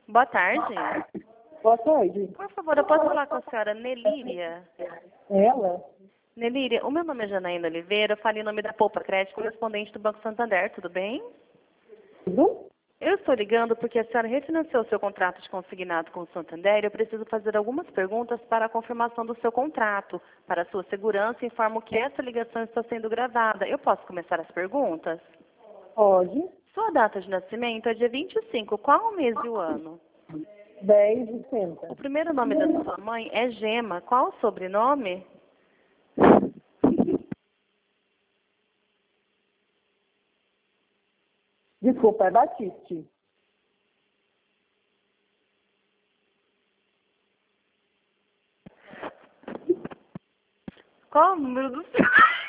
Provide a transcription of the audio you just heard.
Boa tarde. Boa tarde. Por favor, eu posso falar com a senhora Nelíria? Ela? Nelíria, o meu nome é Janaína Oliveira, eu falo em nome da Poupa Crédito, correspondente do Banco Santander, tudo bem? Tudo? Eu estou ligando porque a senhora refinanciou seu contrato de consignado com o Santander e eu preciso fazer algumas perguntas para a confirmação do seu contrato. Para a sua segurança, informo que essa ligação está sendo gravada. Eu posso começar as perguntas? Pode. Sua data de nascimento é dia 25. Qual o mês e o ano? 10,60. O primeiro nome da sua mãe é Gema. Qual o sobrenome? Desculpa, é Batiste. Qual o número do seu...